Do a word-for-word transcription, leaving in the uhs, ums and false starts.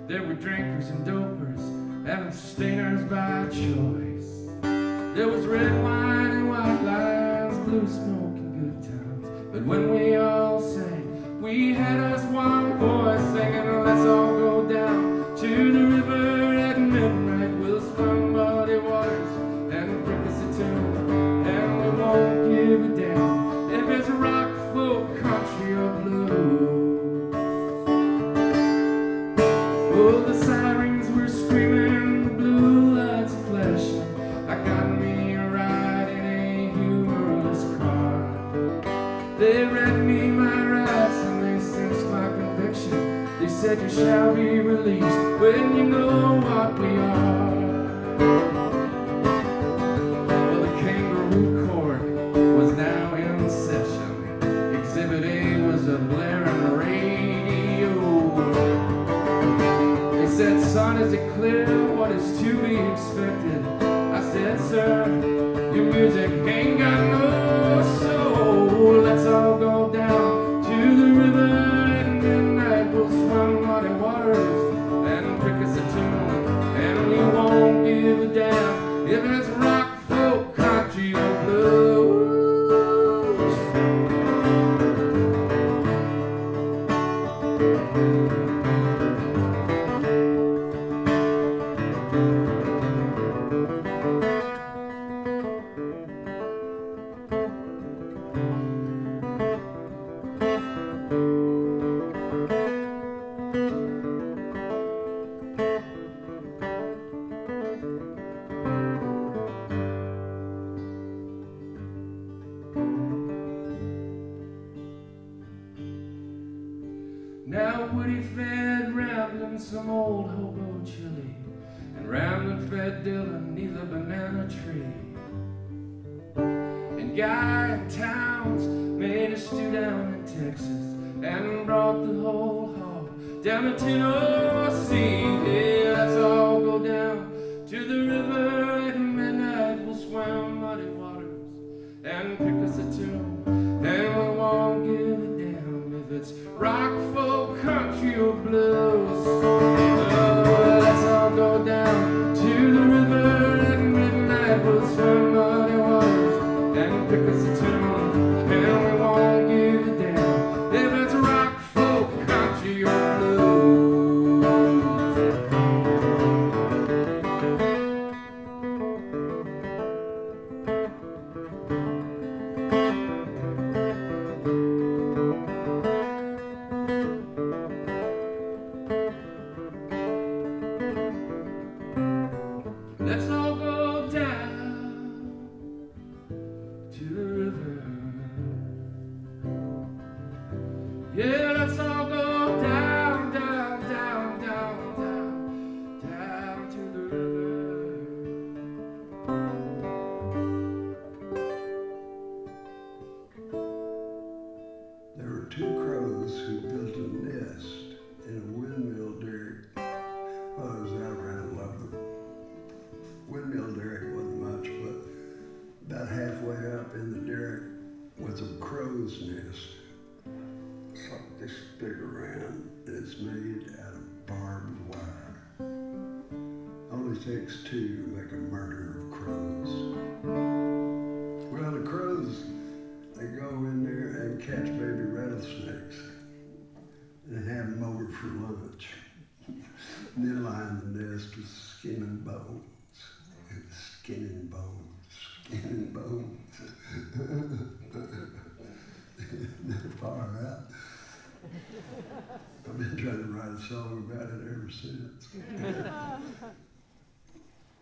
There were drinkers and dopers, and sustainers by choice. There was red wine and white lines, blue smoke and good times. But when we all sang, we had us one voice singing, let's all go down to the river at midnight. We'll swim muddy waters and pick us a tune, and we won't give a damn if it's rock, folk, country, or blues. Oh, the sirens were screaming, the blue lights are flashing. I got me a ride in a humorless car. They read me my rights and they cinched my conviction. They said you shall be released when you know what we are. Well, the kangaroo court was now in session. Exhibit A was a blaring radio. They said, son, is it clear what is to be expected? I said, sir, your music ain't got no soul. Let's all go down to the river at midnight. We'll swim muddy waters and pick us a tune, and we won't give a damn if it's rock, folk, country, or blues. Now Woody fed Ramblin' some old hobo chili, and Ramblin' fed Dylan neath a banana tree. And Guy and Towns made a stew down in Texas and brought the whole hog down to Tennessee. Yeah, let's all go down to the river at midnight. We'll swim muddy waters and pick us a tune, and we won't give a damn if it's rock, folk, country, or blues. Oh, let's all go down to the river at midnight. We'll swim muddy waters and pick us a tune, and we won't give a damn if it's rock, folk, country, or blues. Let's all go down to the river. Yeah, let's all go down, down, down, down, down, down to the river. There were two crows who built a nest in a windmill derrick. Well, it was out around eleven. Windmill derrick wasn't much, but about halfway up in the derrick was a crow's nest. It's like this big around, and it's made out of barbed wire. Only takes two to make a murder of crows. Well, the crows, they go in there and catch baby rattlesnakes and have them over for lunch. And then line the nest with skin and bones. Skin and bones, skin and bones. Never far out. I've been trying to write a song about it ever since.